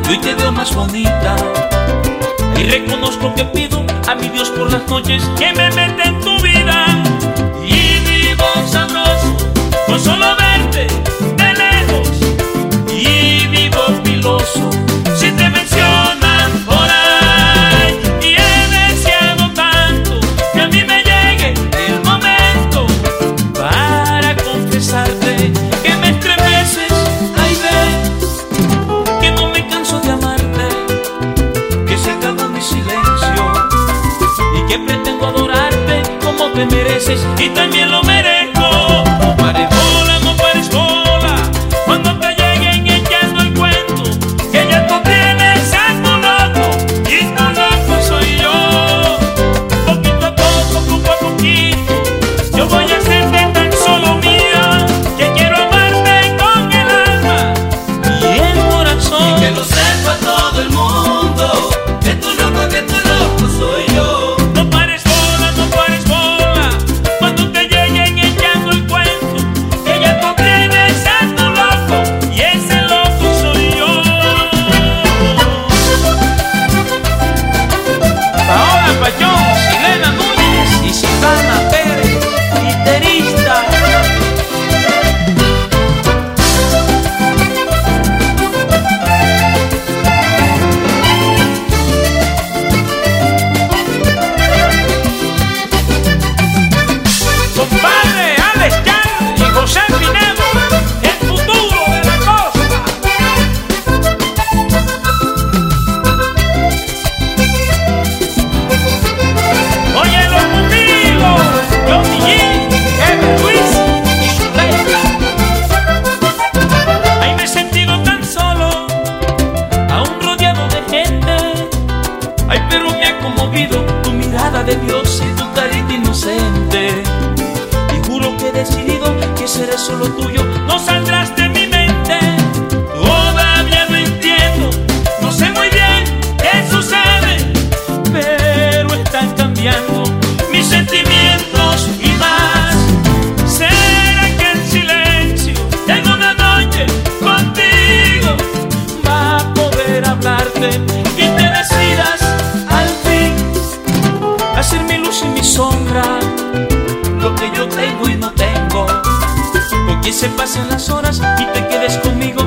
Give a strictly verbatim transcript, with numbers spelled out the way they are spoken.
y hoy te veo más bonita. Y reconozco que pido a mi Dios por las noches que me mete en tu vida. Y vivo sabroso con solo verte de lejos, y vivo piloso si te mencionan por ahí. Y he deseado tanto que a mí me llegue el momento para confesarte que me estremeces. Ay, ve que no me canso de amarte, que se acaba mi silencio y que pretendo adorarte como te mereces y también lo merezco. No pares bola, no pares bola cuando te lleguen echando el cuento que ya tú tienes a tu loco y tu loco soy yo. Poquito a poco, poco a poquito, yo voy a hacerte tan solo mía, que quiero amarte con el alma y el corazón. Y que lo sepa todo el mundo, que tu loco, que tu loco soy yo. No pares bola, no pares bola cuando te lleguen echando el cuento que ya tú tienes a tu loco y ese loco soy yo. Paola Pachón, Silena Núñez y Susana Pérez, guitarrista. Compadre Alex Chan y José Pinedo, el futuro de la costa. Oye los pupilos, Johnny G, Ever Luis y su letra. Ay, me he sentido tan solo, aún rodeado de gente. Ay, pero me ha conmovido tu mirada de Dios y tu carita inocente. Y juro que he decidido que seré solo tuyo, no saldrás de mi mente. Todavía no entiendo, no sé muy bien qué sucede, pero están cambiando mis sentimientos y más. ¿Será que en silencio en una noche contigo va a poder hablarte y te decidas al fin a ser mi luz y mi sombra, lo que yo tengo y no tengo? Porque se pasen las horas y te quedes conmigo